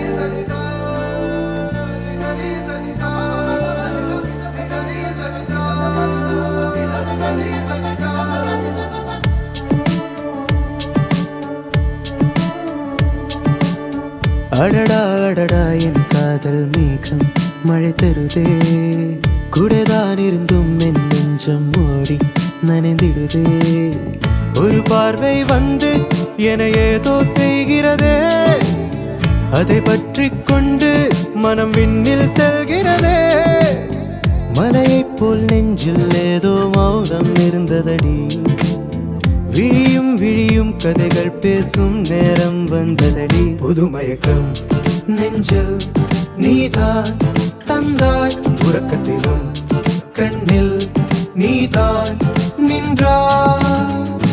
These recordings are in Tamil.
அடடா அடடா என் காதல் மேகம் மழை தருதே கூடதான் இருந்தும் என் நெஞ்சம் ஓடி நனைந்திடுதே ஒரு பார்வை வந்து என ஏதோ செய்கிறதே அதை பற்றி கொண்டு மனம் விண்ணில் செல்கிறதே மலையைப் போல் நெஞ்சில் ஏதோ மௌனம் இருந்ததடி விழியும் விழியும் கதைகள் பேசும் நேரம் வந்ததடி புது மயக்கம் நெஞ்சில் நீதான் தந்தாய் உறக்கத்திலும் கண்ணில் நீதான் நின்றாய்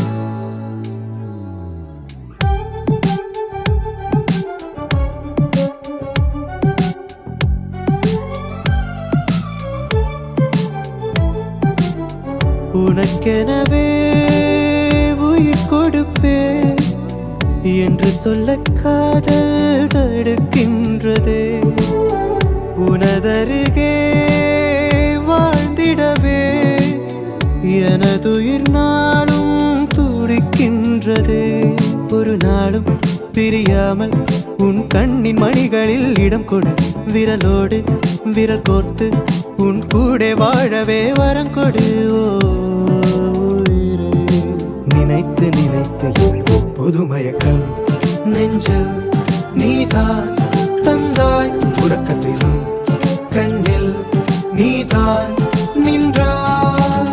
உனக்கெனவே உயிர் கொடுப்பே என்று சொல்ல காதல் தடுக்கின்றதே உனதருகே வாழ்ந்திடவே எனதுயிர் நாளும் துடிக்கின்றதே ஒரு நாளும் பிரியாமல் உன் கண்ணின் மணிகளில் இடம் கொடு விரலோடு விரல் கோர்த்து உன் கூட வாழவே வரம் கொடு நினைத்து நினைத்து புது மயக்கம் நெஞ்சில் நீதான் தந்தாய் உறக்கத்திலும் கண்ணில் நீதான் நின்றாய்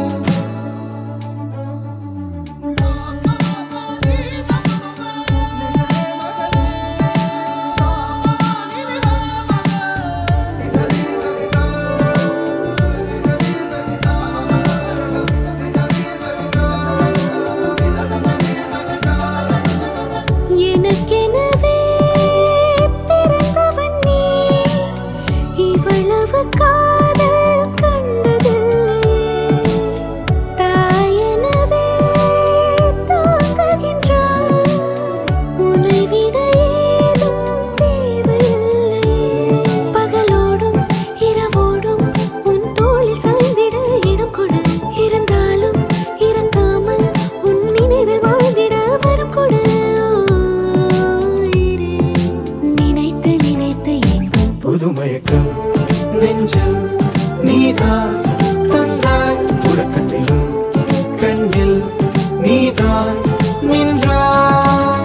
புது மயக்கம் நெஞ்சில் நீதான் தந்தாய் உறக்கத்திலும் கண்ணில் நீதான் நின்றாய்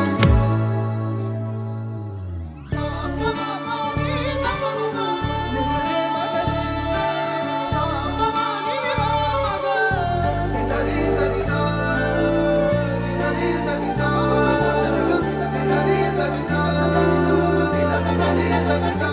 Sa